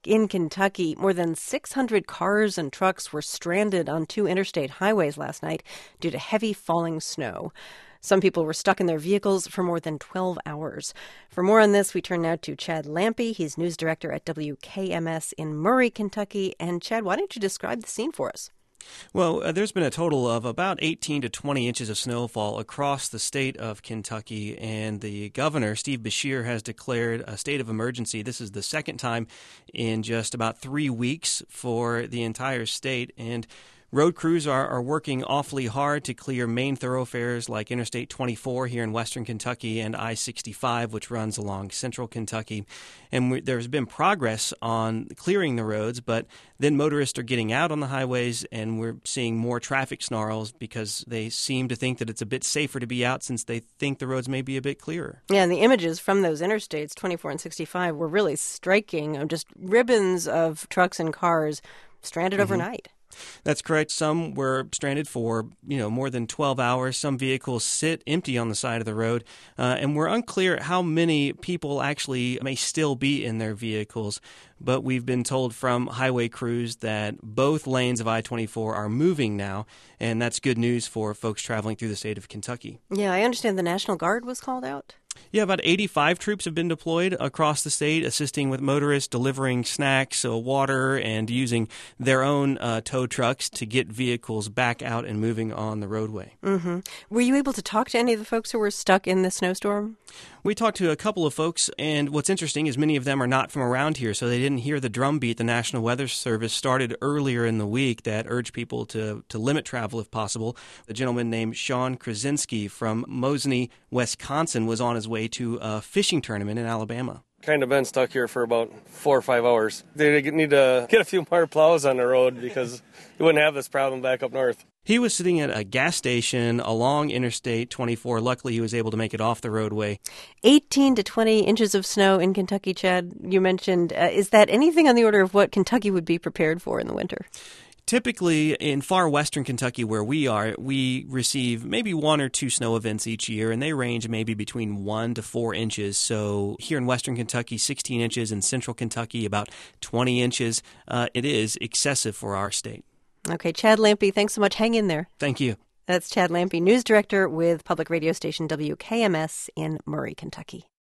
In Kentucky, more than 600 cars and trucks were stranded on two interstate highways last night due to heavy falling snow. Some people were stuck in their vehicles for more than 12 hours. For more on this, we turn now to Chad Lampe. He's news director at WKMS in Murray, Kentucky. And Chad, why don't you describe the scene for us? Well, there's been a total of about 18 to 20 inches of snowfall across the state of Kentucky, and the governor, Steve Beshear, has declared a state of emergency. This is the second time in just about 3 weeks for the entire state, and road crews are working awfully hard to clear main thoroughfares like Interstate 24 here in western Kentucky and I-65, which runs along central Kentucky. And there's been progress on clearing the roads, but then motorists are getting out on the highways, and we're seeing more traffic snarls because they seem to think that it's a bit safer to be out since they think the roads may be a bit clearer. Yeah, and the images from those interstates, 24 and 65, were really striking. Just ribbons of trucks and cars stranded overnight. That's correct. Some were stranded for, more than 12 hours. Some vehicles sit empty on the side of the road. And we're unclear how many people actually may still be in their vehicles. But we've been told from highway crews that both lanes of I-24 are moving now. And that's good news for folks traveling through the state of Kentucky. Yeah, I understand the National Guard was called out. Yeah, about 85 troops have been deployed across the state, assisting with motorists, delivering snacks, water, and using their own tow trucks to get vehicles back out and moving on the roadway. Mm-hmm. Were you able to talk to any of the folks who were stuck in the snowstorm? We talked to a couple of folks, and what's interesting is many of them are not from around here, so they didn't hear the drumbeat the National Weather Service started earlier in the week that urged people to limit travel if possible. The gentleman named Sean Krasinski from Mosney, Wisconsin, was on his way to a fishing tournament in Alabama. Kind of been stuck here for about 4 or 5 hours. They need to get a few more plows on the road because you wouldn't have this problem back up north. He was sitting at a gas station along Interstate 24. Luckily, he was able to make it off the roadway. 18 to 20 inches of snow in Kentucky, Chad, you mentioned. Is that anything on the order of what Kentucky would be prepared for in the winter? Typically, in far western Kentucky where we are, we receive maybe 1 or 2 snow events each year, and they range maybe between 1 to 4 inches. So here in western Kentucky, 16 inches, in central Kentucky, about 20 inches. It is excessive for our state. Okay, Chad Lampe, thanks so much. Hang in there. Thank you. That's Chad Lampe, news director with public radio station WKMS in Murray, Kentucky.